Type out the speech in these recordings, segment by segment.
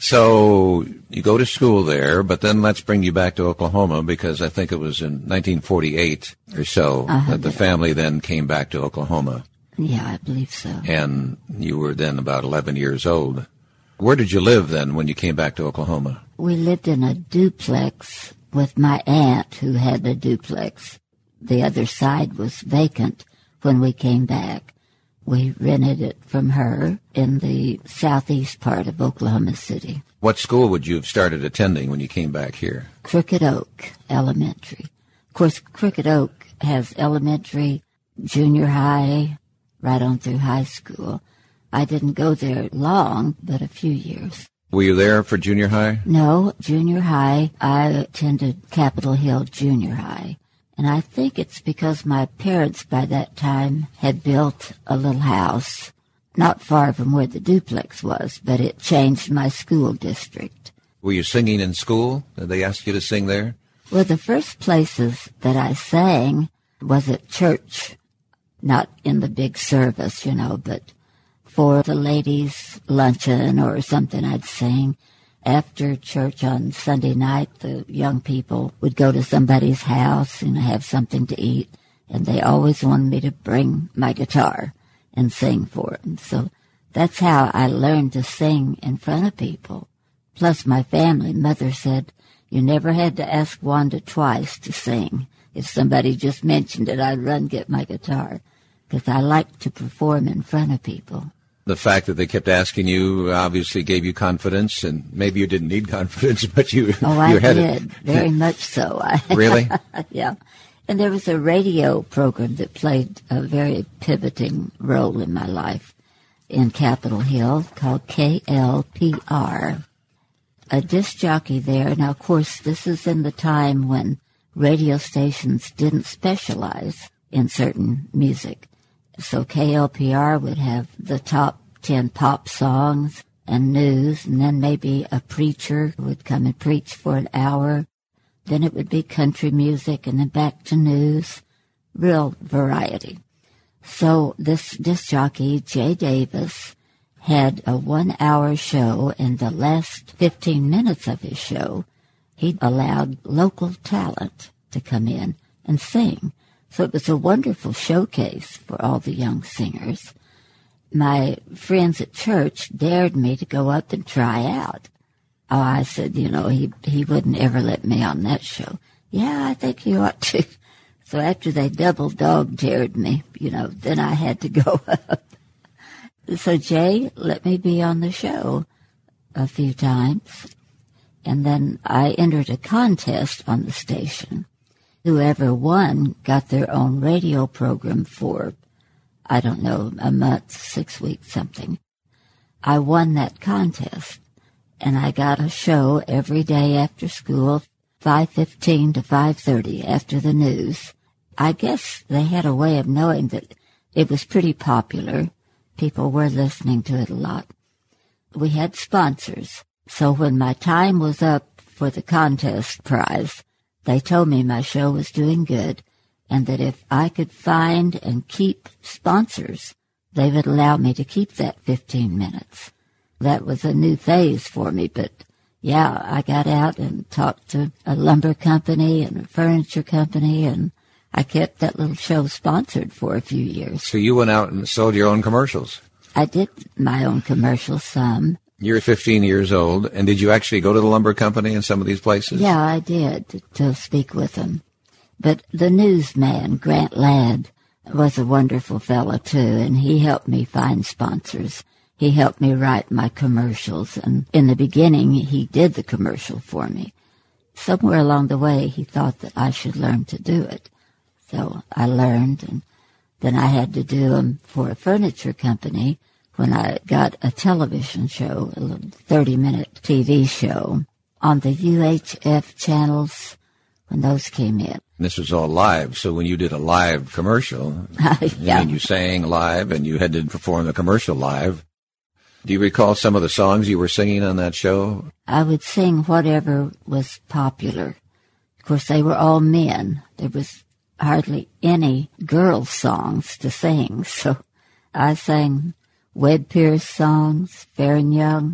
So you go to school there, but then let's bring you back to Oklahoma, because I think it was in 1948 or so that the family then came back to Oklahoma. Yeah, I believe so. And you were then about 11 years old. Where did you live then when you came back to Oklahoma? We lived in a duplex with my aunt, who had a duplex. The other side was vacant when we came back. We rented it from her in the southeast part of Oklahoma City. What school would you have started attending when you came back here? Crooked Oak Elementary. Of course, Crooked Oak has elementary, junior high, right on through high school. I didn't go there long, but a few years. Were you there for junior high? No, junior high. I attended Capitol Hill Junior High. And I think it's because my parents by that time had built a little house not far from where the duplex was, but it changed my school district. Were you singing in school? Did they ask you to sing there? Well, the first places that I sang was at church, not in the big service, but for the ladies' luncheon or something I'd sing. After church on Sunday night, the young people would go to somebody's house and have something to eat, and they always wanted me to bring my guitar and sing for them. So that's how I learned to sing in front of people. Plus my family, mother said, you never had to ask Wanda twice to sing. If somebody just mentioned it, I'd run get my guitar, because I like to perform in front of people. The fact that they kept asking you obviously gave you confidence, and maybe you didn't need confidence, but you had did, it. Very much so. Really? Yeah. And there was a radio program that played a very pivoting role in my life in Capitol Hill called KLPR. A disc jockey there. Now, of course, this is in the time when radio stations didn't specialize in certain music. So KLPR would have the top 10 pop songs and news, and then maybe a preacher would come and preach for an hour. Then it would be country music, and then back to news. Real variety. So this disc jockey, Jay Davis, had a 1-hour show, and the last 15 minutes of his show, he allowed local talent to come in and sing. So it was a wonderful showcase for all the young singers. My friends at church dared me to go up and try out. Oh, I said, he wouldn't ever let me on that show. Yeah, I think you ought to. So after they double dog dared me, then I had to go up. So Jay let me be on the show a few times. And then I entered a contest on the station. Whoever won got their own radio program for, I don't know, a month, 6 weeks, something. I won that contest, and I got a show every day after school, 5:15 to 5:30 after the news. I guess they had a way of knowing that it was pretty popular. People were listening to it a lot. We had sponsors, so when my time was up for the contest prize, they told me my show was doing good, and that if I could find and keep sponsors, they would allow me to keep that 15 minutes. That was a new phase for me, but yeah, I got out and talked to a lumber company and a furniture company, and I kept that little show sponsored for a few years. So you went out and sold your own commercials? I did my own commercials, some. You're 15 years old, and did you actually go to the lumber company in some of these places? Yeah, I did, to speak with them. But the newsman, Grant Ladd, was a wonderful fellow, too, and he helped me find sponsors. He helped me write my commercials, and in the beginning, he did the commercial for me. Somewhere along the way, he thought that I should learn to do it. So I learned, and then I had to do them for a furniture company when I got a television show, a little 30-minute TV show on the UHF channels when those came in. This was all live, so when you did a live commercial, yeah. You sang live and you had to perform the commercial live. Do you recall some of the songs you were singing on that show? I would sing whatever was popular. Of course, they were all men. There was hardly any girl songs to sing, so I sang Webb Pierce songs, Fair and Young,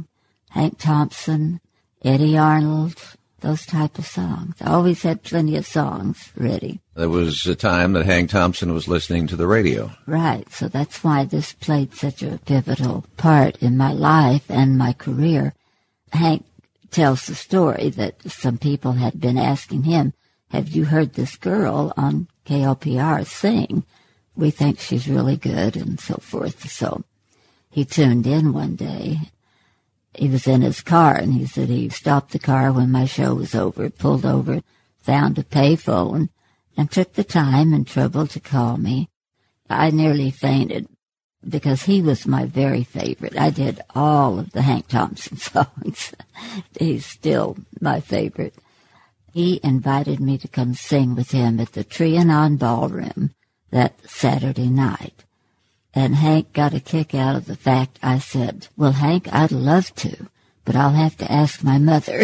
Hank Thompson, Eddie Arnold, those type of songs. I always had plenty of songs ready. There was a time that Hank Thompson was listening to the radio. Right, so that's why this played such a pivotal part in my life and my career. Hank tells the story that some people had been asking him, have you heard this girl on KLPR sing? We think she's really good, and so forth. So he tuned in one day. He was in his car, and he said he stopped the car when my show was over, pulled over, found a payphone, and took the time and trouble to call me. I nearly fainted because he was my very favorite. I did all of the Hank Thompson songs. He's still my favorite. He invited me to come sing with him at the Trianon Ballroom that Saturday night. And Hank got a kick out of the fact I said, well, Hank, I'd love to, but I'll have to ask my mother.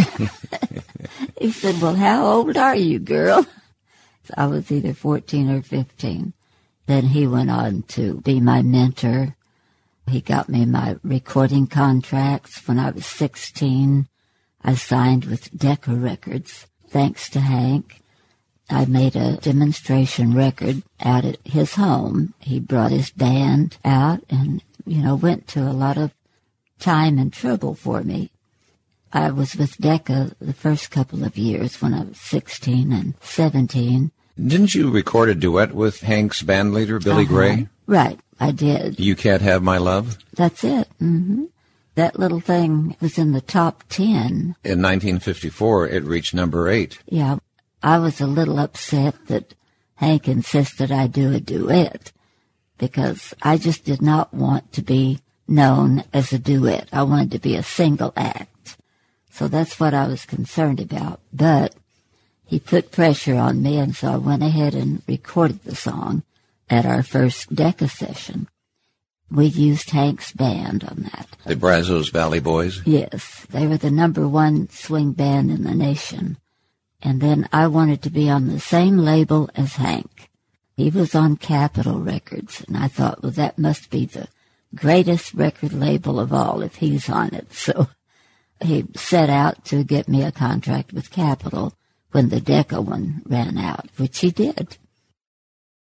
He said, well, how old are you, girl? So I was either 14 or 15. Then he went on to be my mentor. He got me my recording contracts when I was 16. I signed with Decca Records, thanks to Hank. I made a demonstration record out at his home. He brought his band out and, went to a lot of time and trouble for me. I was with Decca the first couple of years when I was 16 and 17. Didn't you record a duet with Hank's band leader, Billy Gray? Right, I did. You Can't Have My Love? That's it. Mm-hmm. That little thing was in the top 10. In 1954, it reached number 8. Yeah. I was a little upset that Hank insisted I do a duet because I just did not want to be known as a duet. I wanted to be a single act. So that's what I was concerned about. But he put pressure on me, and so I went ahead and recorded the song at our first Decca session. We used Hank's band on that. The Brazos Valley Boys? Yes. They were the number 1 swing band in the nation. And then I wanted to be on the same label as Hank. He was on Capitol Records, and I thought, well, that must be the greatest record label of all if he's on it. So he set out to get me a contract with Capitol when the Decca one ran out, which he did.